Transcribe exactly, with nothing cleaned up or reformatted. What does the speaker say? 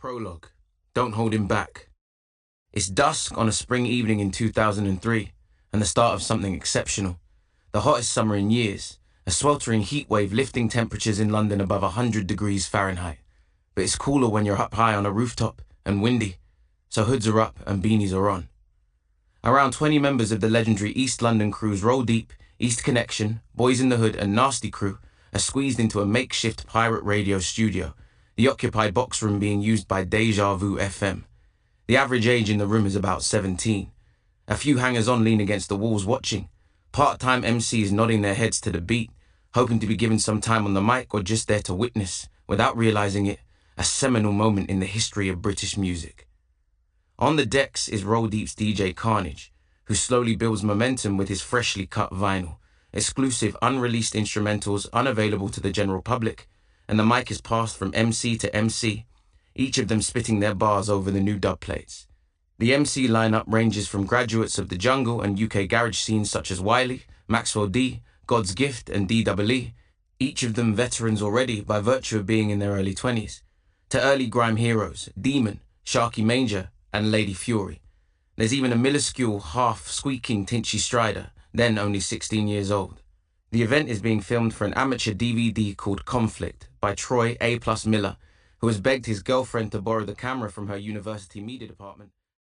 Prologue. Don't hold him back. It's dusk on a spring evening in two thousand three, and the start of something exceptional. The hottest summer in years, a sweltering heat wave lifting temperatures in London above one hundred degrees Fahrenheit. But it's cooler when you're up high on a rooftop and windy, so hoods are up and beanies are on. Around twenty members of the legendary East London crews Roll Deep, East Connection, Boys in the Hood and Nasty Crew are squeezed into a makeshift pirate radio studio, the occupied box room being used by Deja Vu F M. The average age in the room is about seventeen. A few hangers-on lean against the walls watching, part-time M Cs nodding their heads to the beat, hoping to be given some time on the mic or just there to witness, without realizing it, a seminal moment in the history of British music. On the decks is Roll Deep's D J Carnage, who slowly builds momentum with his freshly cut vinyl, exclusive unreleased instrumentals unavailable to the general public, and the mic is passed from M C to M C, each of them spitting their bars over the new dub plates. The M C lineup ranges from graduates of the jungle and U K garage scenes such as Wiley, Maxwell D, God's Gift and D E E, each of them veterans already by virtue of being in their early twenties, to early grime heroes, Demon, Sharky Manger and Lady Fury. There's even a minuscule, half-squeaking Tinchy Strider, then only sixteen years old. The event is being filmed for an amateur D V D called Conflict by Troy A. Plus Miller, who has begged his girlfriend to borrow the camera from her university media department